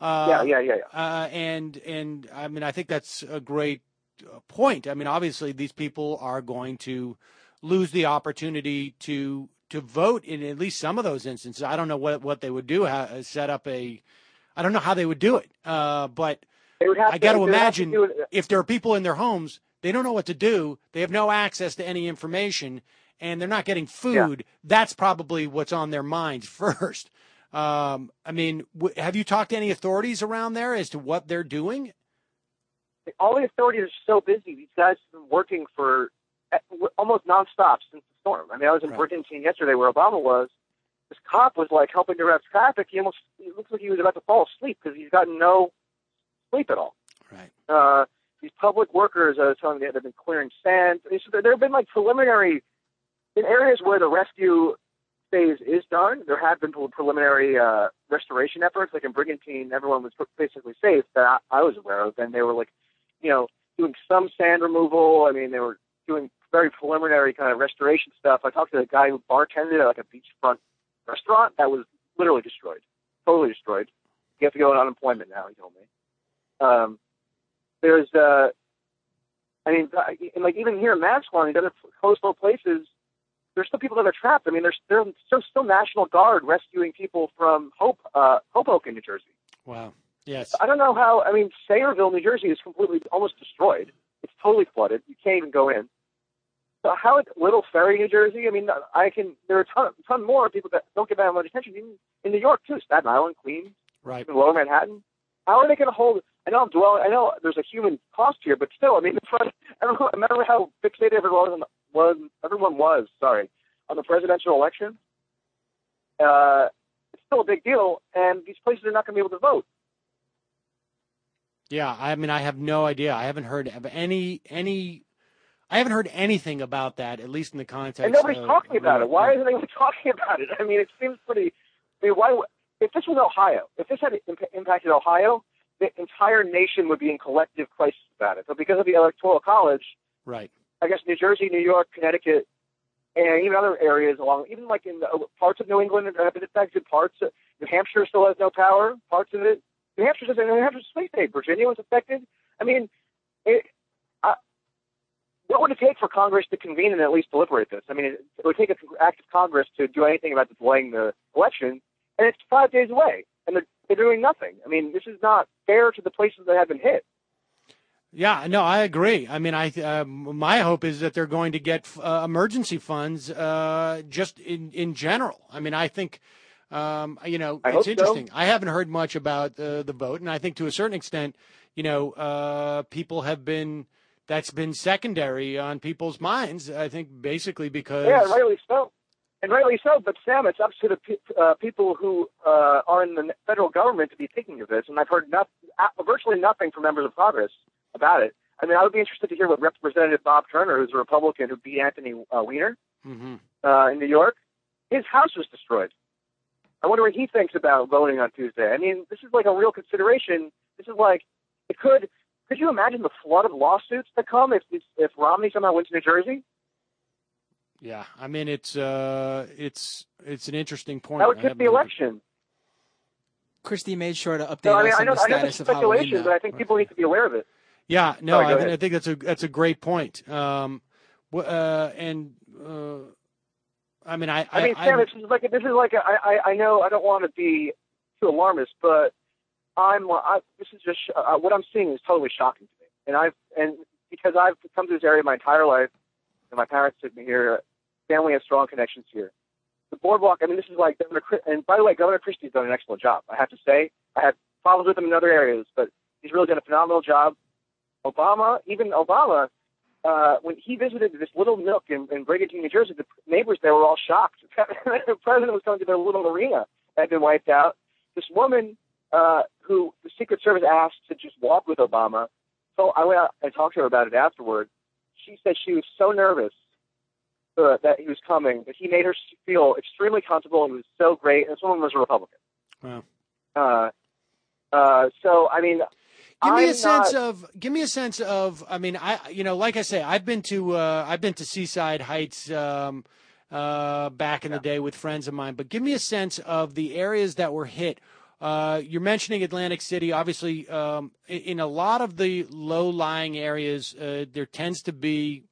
and I think that's a great point. Obviously these people are going to lose the opportunity to vote in at least some of those instances. I don't know what they would do. I don't know how they would do it, but I got to imagine if there are people in their homes. They don't know what to do. They have no access to any information, and they're not getting food. Yeah. That's probably what's on their minds first. Have you talked to any authorities around there as to what they're doing? All the authorities are so busy. These guys have been working for almost nonstop since the storm. I was in Brigantine yesterday where Obama was. This cop was helping direct traffic. It looks like he was about to fall asleep because he's gotten no sleep at all. Right. These public workers are telling me they've been clearing sand. So there have been preliminary, in areas where the rescue phase is done, there have been preliminary restoration efforts. Like in Brigantine, everyone was basically safe that I was aware of. And they were doing some sand removal. They were doing very preliminary kind of restoration stuff. I talked to a guy who bartended at a beachfront restaurant that was literally destroyed, totally destroyed. You have to go on unemployment now, he told me. There's, even here in Manasquan and other coastal places, there's still people that are trapped. There's still National Guard rescuing people from Hoboken, New Jersey. Wow. Yes. I don't know how. Sayreville, New Jersey, is completely almost destroyed. It's totally flooded. You can't even go in. So how is Little Ferry, New Jersey? There are a ton more people that don't get that much attention. Even in New York too, Staten Island, Queens, right, Lower Manhattan. How are they going to hold? I know there's a human cost here, but still, I mean, remember how fixated everyone was on the presidential election? It's still a big deal, and these places are not going to be able to vote. Yeah, I mean, I have no idea. I haven't heard of I haven't heard anything about that, at least in the context. And nobody's talking about it. Why isn't anyone talking about it? I mean, it seems pretty. I mean, why? If this was Ohio, if this had impacted Ohio, the entire nation would be in collective crisis about it. But because of the Electoral College, right? I guess New Jersey, New York, Connecticut, and even other areas even like in parts of New England have been affected. Parts of New Hampshire still has no power. Parts of it. New Hampshire's a swing state. Virginia was affected. I mean, what would it take for Congress to convene and at least deliberate this? I mean, it would take an act of Congress to do anything about delaying the election, and it's 5 days away, and they're doing nothing. I mean, this is not fair to the places that have been hit. Yeah, no, I agree. I mean, my hope is that they're going to get emergency funds just in general. I mean, I think, it's interesting. So. I haven't heard much about the vote, and I think to a certain extent, people have been – that's been secondary on people's minds, I think, basically because... Yeah, rightly so. And rightly so, but Sam, it's up to the people who are in the federal government to be thinking of this, and I've heard virtually nothing from members of Congress about it. I mean, I would be interested to hear what Representative Bob Turner, who's a Republican who beat Anthony Weiner in New York, his house was destroyed. I wonder what he thinks about voting on Tuesday. I mean, this is like a real consideration. This is like, it could you imagine the flood of lawsuits that come if Romney somehow wins New Jersey? Yeah, I mean, it's an interesting point. That would tip the election. Christie made sure to update us on the status of Halloween. Speculation, but I think people need to be aware of it. Yeah, no, I think that's a great point. I mean, Sam, this is like I know I don't want to be too alarmist, but this is just what I'm seeing is totally shocking to me, and because I've come to this area my entire life, and my parents took me here, family has strong connections here. The boardwalk, I mean, this is like and by the way, Governor Christie's done an excellent job. I have to say, I had problems with him in other areas, but he's really done a phenomenal job. Obama, when he visited this little nook in Brigantine, New Jersey, the neighbors there were all shocked. The president was coming to their little arena that had been wiped out. This woman who the Secret Service asked to just walk with Obama, so I went out and talked to her about it afterward. She said she was so nervous that he was coming, that he made her feel extremely comfortable. He was so great. And this woman was a Republican. Wow. So, I mean... Give me a sense of. I mean, like I say, I've been to Seaside Heights back in the day with friends of mine. But give me a sense of the areas that were hit. You're mentioning Atlantic City. Obviously, in a lot of the low-lying areas, there tends to be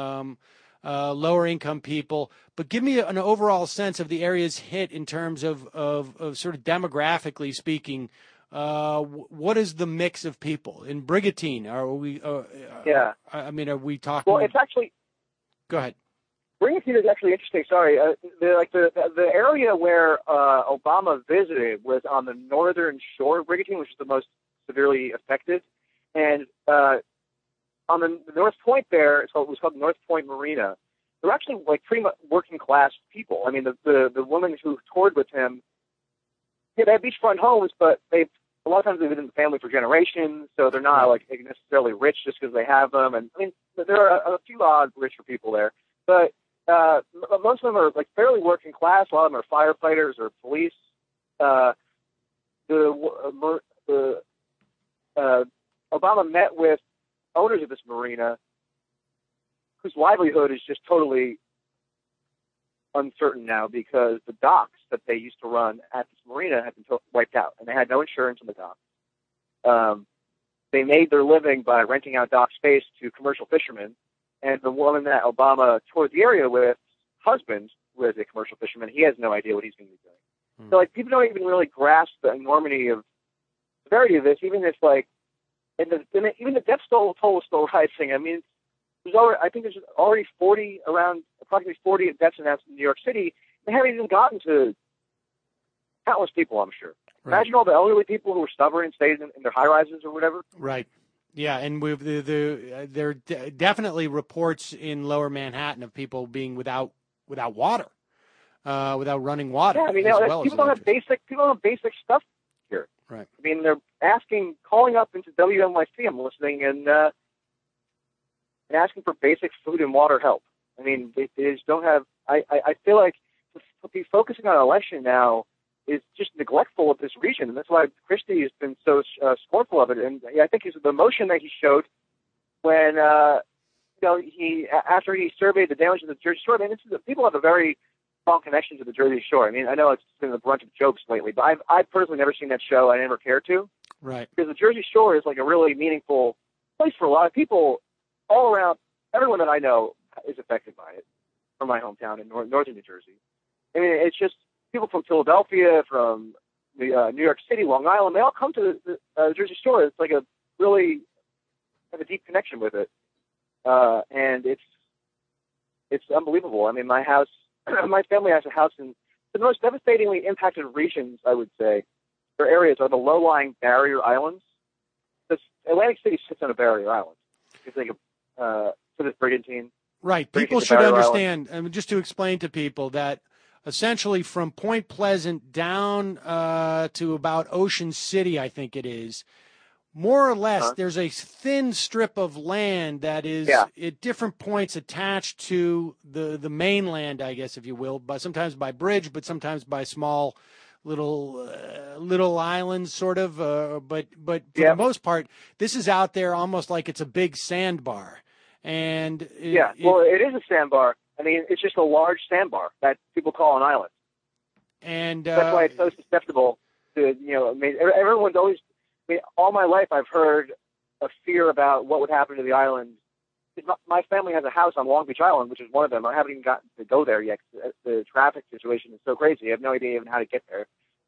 lower-income people. But give me an overall sense of the areas hit in terms of sort of demographically speaking. What is the mix of people in Brigantine? Are we? Yeah. I mean, are we talking? Well, it's actually. Go ahead. Brigantine is actually interesting. Sorry, the area where Obama visited was on the northern shore of Brigantine, which is the most severely affected, and on the North Point there, it was called North Point Marina. They're actually like pretty much working class people. I mean, the woman who toured with him. Yeah, they have beachfront homes, but a lot of times they've been in the family for generations, so they're not like necessarily rich just because they have them. And I mean, there are a few odd richer people there, but most of them are like fairly working class. A lot of them are firefighters or police. Obama met with owners of this marina, whose livelihood is just totally uncertain now because the docks that they used to run at this marina have been wiped out, and they had no insurance on the docks. They made their living by renting out dock space to commercial fishermen, and the woman that Obama toured the area with, husband was a commercial fisherman. He has no idea what he's going to be doing. So, like, people don't even really grasp the enormity of severity of this, even if, like, even the death toll is still rising. I mean, I think there's already approximately 40 deaths announced in New York City. They haven't even gotten to countless people, I'm sure. Right. Imagine all the elderly people who were stubborn and stayed in their high rises or whatever. Right. Yeah, and there are definitely reports in Lower Manhattan of people being without water, without running water. Yeah, I mean, people don't have basic stuff here. Right. I mean, they're calling up into WNYC. I'm listening and asking for basic food and water help. I mean, they just don't have. I feel like to be focusing on an election now is just neglectful of this region, and that's why Christie has been so scornful of it. And I think the emotion that he showed when after he surveyed the damage of the Jersey Shore. I mean, people have a very strong connection to the Jersey Shore. I mean, I know it's been the brunt of jokes lately, but I've personally never seen that show. I never cared to. Right. Because the Jersey Shore is like a really meaningful place for a lot of people all around. Everyone that I know is affected by it from my hometown in northern New Jersey. I mean, it's just people from Philadelphia, from New York City, Long Island, they all come to the Jersey Shore. It's like really have a deep connection with it. And it's unbelievable. I mean, my family has a house in the most devastatingly impacted regions, I would say, or areas are the low-lying barrier islands. Atlantic City sits on a barrier island. It's like to this brigantine. Right. People should understand, I mean, just to explain to people that essentially from Point Pleasant down to about Ocean City, I think it is, more or less, there's a thin strip of land that is at different points attached to the mainland, I guess, if you will, but sometimes by bridge, but sometimes by small little islands, sort of. But for the most part, this is out there almost like it's a big sandbar. And it is a sandbar. I mean, it's just a large sandbar that people call an island. And that's why it's so susceptible to, I mean, everyone's always, I mean, all my life I've heard a fear about what would happen to the island. My family has a house on Long Beach Island, which is one of them. I haven't even gotten to go there yet. The traffic situation is so crazy. I have no idea even how to get there,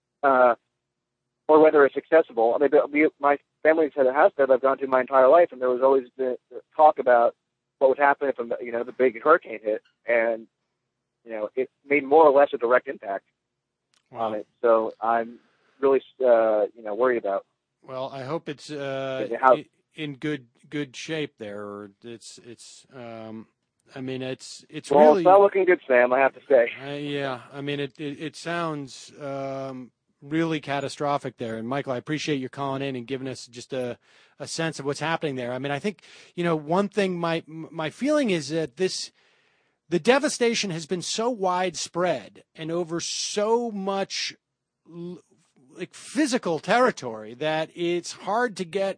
or whether it's accessible. I mean, my family's had a house there that I've gone to my entire life, and there was always the talk about what would happen if the big hurricane hit, and it made more or less a direct impact on it. So I'm really worried about. Well, I hope it's in good shape there. Or it's I mean it's well, really it's not looking good, Sam. I have to say. Yeah, I mean it sounds really catastrophic there. And Michael, I appreciate you calling in and giving us just a sense of what's happening there. I mean, I think one thing my feeling is that the devastation has been so widespread and over so much like physical territory that it's hard to get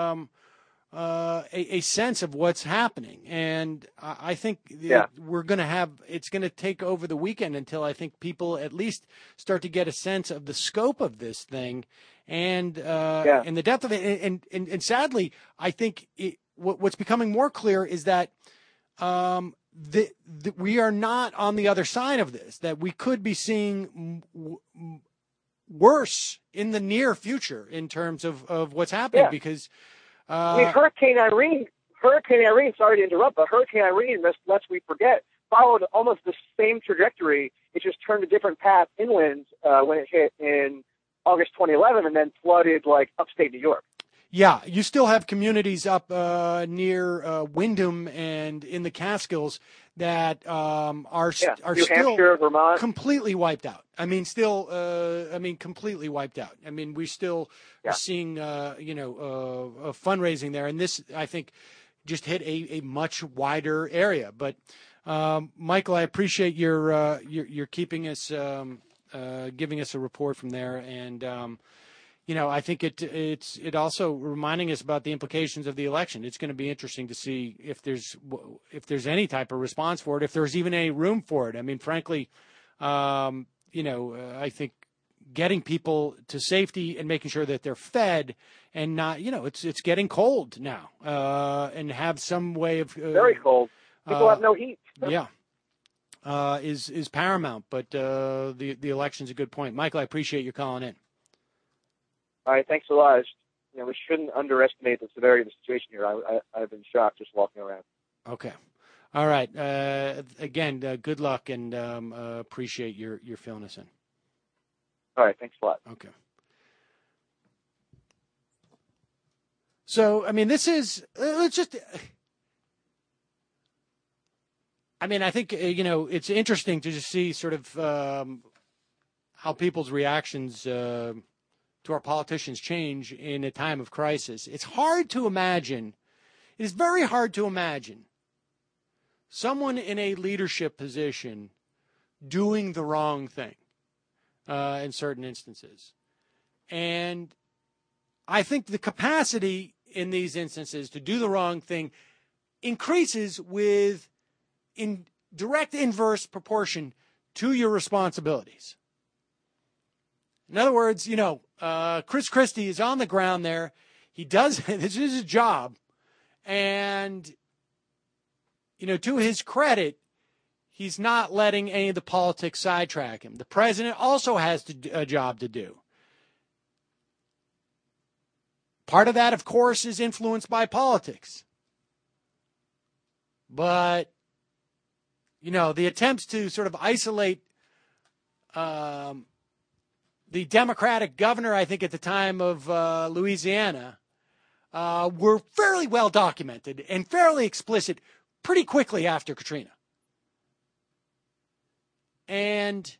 a sense of what's happening. And I think we're going to it's going to take over the weekend until I think people at least start to get a sense of the scope of this thing and the depth of it. And sadly, I think what's becoming more clear is that we are not on the other side of this, that we could be seeing worse in the near future in terms of what's happening because I mean, Hurricane Irene, sorry to interrupt, but Hurricane Irene, lest we forget, followed almost the same trajectory. It just turned a different path inland when it hit in August 2011 and then flooded like upstate New York. Yeah, you still have communities up near Wyndham and in the Catskills that are New still Hampshire, Vermont, completely wiped out. I mean, completely wiped out. I mean, we still are seeing, fundraising there, and this I think just hit a much wider area. But Michael, I appreciate your keeping us, giving us a report from there, and. I think it also reminding us about the implications of the election. It's going to be interesting to see if there's any type of response for it, if there's even any room for it. I mean, frankly, I think getting people to safety and making sure that they're fed and not, it's getting cold now, and have some way of very cold. People have no heat. Is paramount. But the election's a good point. Michael, I appreciate you calling in. All right, thanks a lot. We shouldn't underestimate the severity of the situation here. I've been shocked just walking around. Okay. All right. Again, good luck, and appreciate your filling us in. All right, thanks a lot. Okay. So, I mean, this is just. I mean, I think, it's interesting to just see sort of how people's reactions to our politicians change in a time of crisis. It's hard to imagine. It is very hard to imagine someone in a leadership position doing the wrong thing in certain instances. And I think the capacity in these instances to do the wrong thing increases with in direct inverse proportion to your responsibilities. In other words, Chris Christie is on the ground there. He does, this is his job. And, to his credit, he's not letting any of the politics sidetrack him. The president also has a job to do. Part of that, of course, is influenced by politics. But, the attempts to sort of isolate the Democratic governor, I think at the time of Louisiana, were fairly well documented and fairly explicit pretty quickly after Katrina. And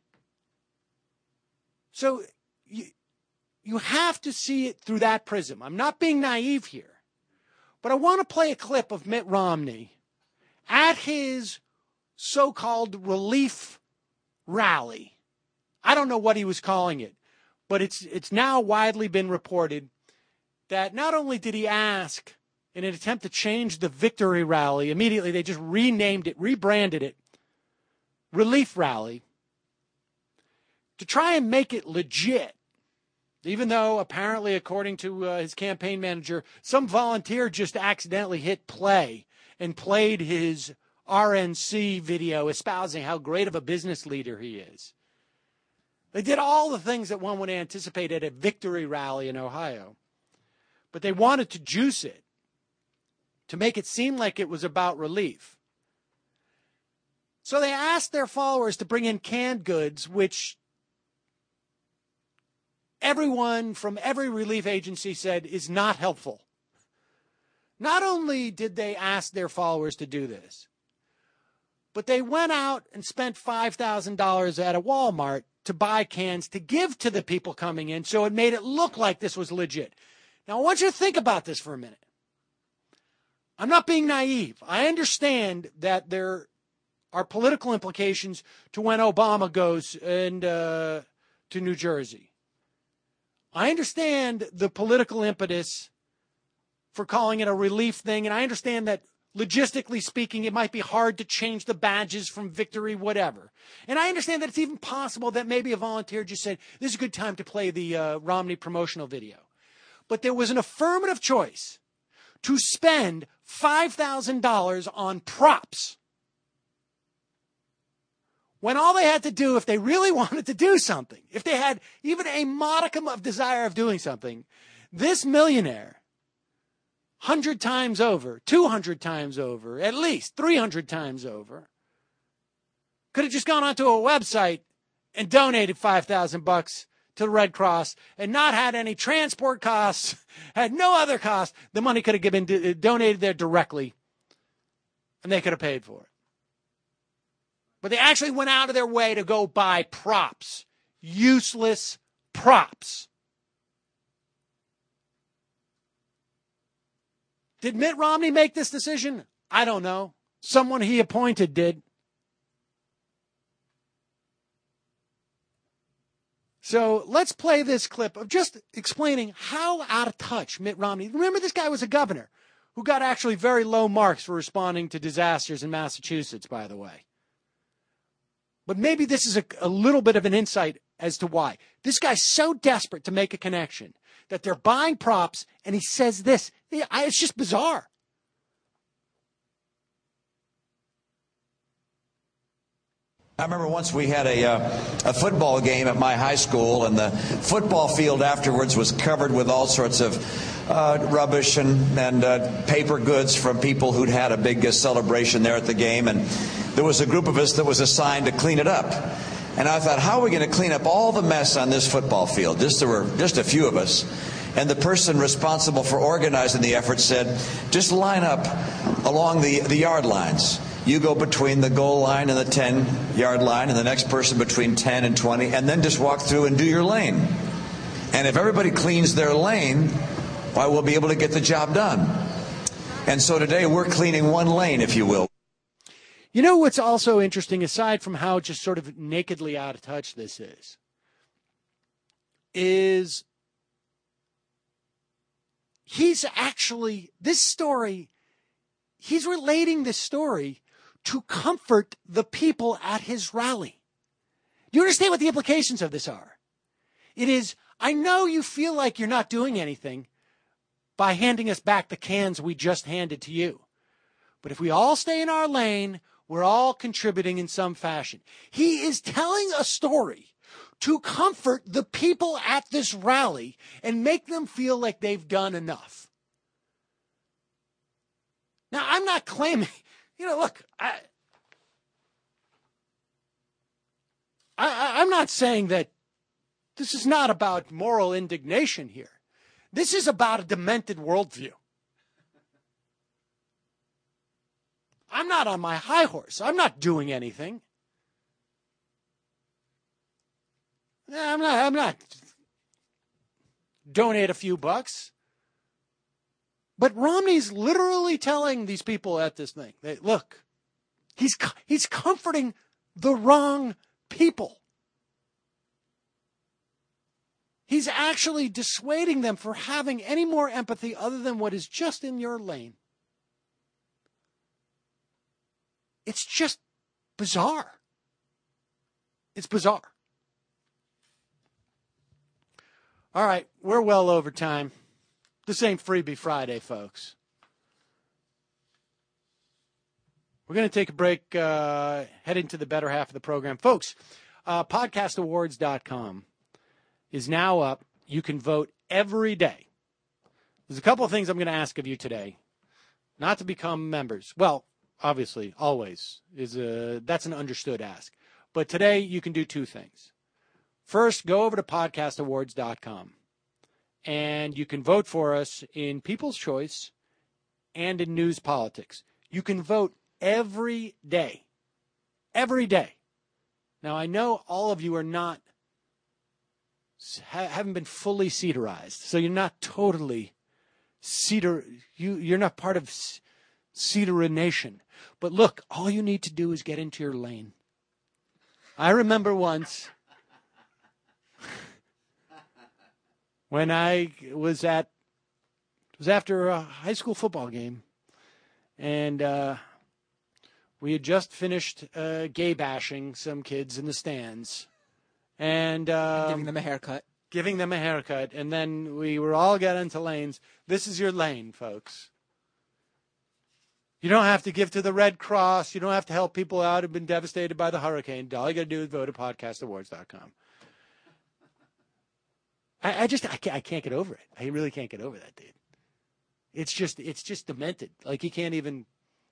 so you have to see it through that prism. I'm not being naive here, but I want to play a clip of Mitt Romney at his so-called relief rally. I don't know what he was calling it, but it's now widely been reported that not only did he ask in an attempt to change the victory rally, immediately they just renamed it, rebranded it, Relief Rally, to try and make it legit, even though apparently, according to his campaign manager, some volunteer just accidentally hit play and played his RNC video espousing how great of a business leader he is. They did all the things that one would anticipate at a victory rally in Ohio. But they wanted to juice it, to make it seem like it was about relief. So they asked their followers to bring in canned goods, which everyone from every relief agency said is not helpful. Not only did they ask their followers to do this, but they went out and spent $5,000 at a Walmart to buy cans to give to the people coming in, so it made it look like this was legit. Now, I want you to think about this for a minute. I'm not being naive. I understand that there are political implications to when Obama goes to New Jersey. I understand the political impetus for calling it a relief thing, and I understand that logistically speaking, it might be hard to change the badges from victory, whatever. And I understand that it's even possible that maybe a volunteer just said, this is a good time to play the Romney promotional video. But there was an affirmative choice to spend $5,000 on props, when all they had to do, if they really wanted to do something, if they had even a modicum of desire of doing something, this millionaire, 100 times over, 200 times over, at least 300 times over, could have just gone onto a website and donated $5,000 to the Red Cross and not had any transport costs, had no other costs. The money could have been donated there directly, and they could have paid for it. But they actually went out of their way to go buy props, useless props. Did Mitt Romney make this decision? I don't know. Someone he appointed did. So let's play this clip of just explaining how out of touch Mitt Romney. Remember, this guy was a governor who got actually very low marks for responding to disasters in Massachusetts, by the way. But maybe this is a little bit of an insight as to why. This guy's so desperate to make a connection that they're buying props, and he says this. It's just bizarre. I remember once we had a football game at my high school, and the football field afterwards was covered with all sorts of rubbish and paper goods from people who'd had a big celebration there at the game. And there was a group of us that was assigned to clean it up. And I thought, how are we going to clean up all the mess on this football field? There were just a few of us. And the person responsible for organizing the effort said, just line up along the yard lines. You go between the goal line and the 10-yard line, and the next person between 10 and 20, and then just walk through and do your lane. And if everybody cleans their lane, why, we'll be able to get the job done. And so today we're cleaning one lane, if you will. You know what's also interesting, aside from how just sort of nakedly out of touch this is he's actually, he's relating this story to comfort the people at his rally. Do you understand what the implications of this are? It is, I know you feel like you're not doing anything by handing us back the cans we just handed to you. But if we all stay in our lane, we're all contributing in some fashion. He is telling a story to comfort the people at this rally and make them feel like they've done enough. Now, I'm not claiming, look, I'm not saying that this is not about moral indignation here. This is about a demented worldview. I'm not on my high horse. I'm not doing anything. I'm not. Donate a few bucks. But Romney's literally telling these people at this thing, that, look, he's comforting the wrong people. He's actually dissuading them from having any more empathy other than what is just in your lane. It's just bizarre. It's bizarre. All right, we're well over time. This ain't Freebie Friday, folks. We're going to take a break, head into the better half of the program. Folks, podcastawards.com is now up. You can vote every day. There's a couple of things I'm going to ask of you today. Not to become members. Well, obviously, always. That's an understood ask. But today, you can do two things. First, go over to podcastawards.com. And you can vote for us in People's Choice and in News Politics. You can vote every day. Every day. Now, I know all of you are haven't been fully Cedarized, so you're not totally Cedar. You're not part of Cedar Nation. But look, all you need to do is get into your lane. I remember once when it was after a high school football game, and we had just finished gay bashing some kids in the stands, and giving them a haircut. And then we were all got into lanes. This is your lane, folks. You don't have to give to the Red Cross. You don't have to help people out who've been devastated by the hurricane. All you got to do is vote at podcastawards.com. I can't get over it. I really can't get over that, dude. It's just demented. Like, he can't even.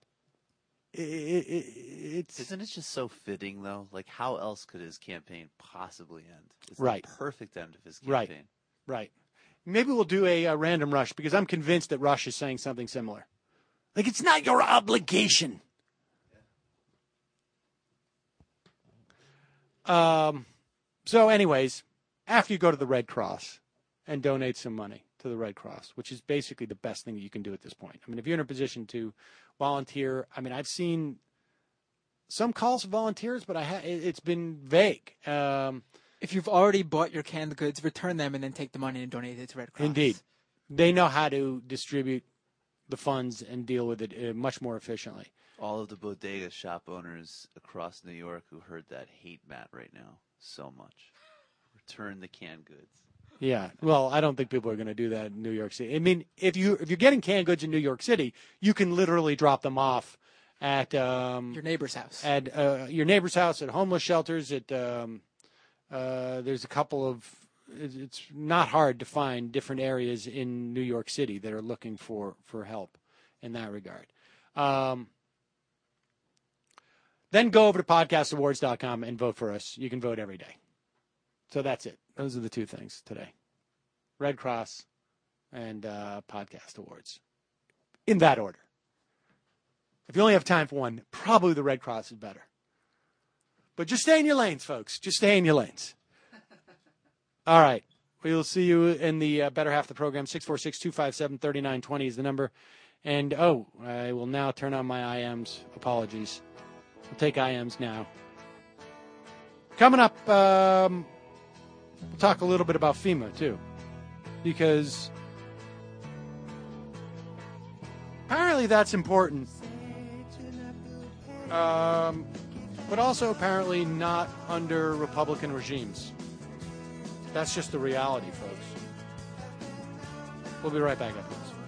Isn't it just so fitting, though? Like, how else could his campaign possibly end? It's right. The perfect end of his campaign. Right. Maybe we'll do a random Rush, because I'm convinced that Rush is saying something similar. Like, it's not your obligation. So anyways, after you go to the Red Cross and donate some money to the Red Cross, which is basically the best thing that you can do at this point. I mean, if you're in a position to volunteer, I mean, I've seen some calls for volunteers, but it's been vague. If you've already bought your canned goods, return them and then take the money and donate it to Red Cross. Indeed. They know how to distribute the funds and deal with it much more efficiently. All of the bodega shop owners across New York who heard that hate Matt right now so much. Return the canned goods. Yeah, well, I don't think people are going to do that in New York City. I mean, if you're getting canned goods in New York City, you can literally drop them off at your neighbor's house. At your neighbor's house, at homeless shelters. At there's a couple of. It's not hard to find different areas in New York City that are looking for help in that regard. Then go over to podcastawards.com and vote for us. You can vote every day. So that's it. Those are the two things today. Red Cross, and podcast awards. In that order. If you only have time for one, probably the Red Cross is better. But just stay in your lanes, folks. Just stay in your lanes. All right. We will see you in the better half of the program. 646-257-3920 is the number. And, I will now turn on my IMs. Apologies. We'll take IMs now. Coming up, we'll talk a little bit about FEMA, too. Because apparently that's important. But also apparently not under Republican regimes. That's just the reality, folks. We'll be right back after this.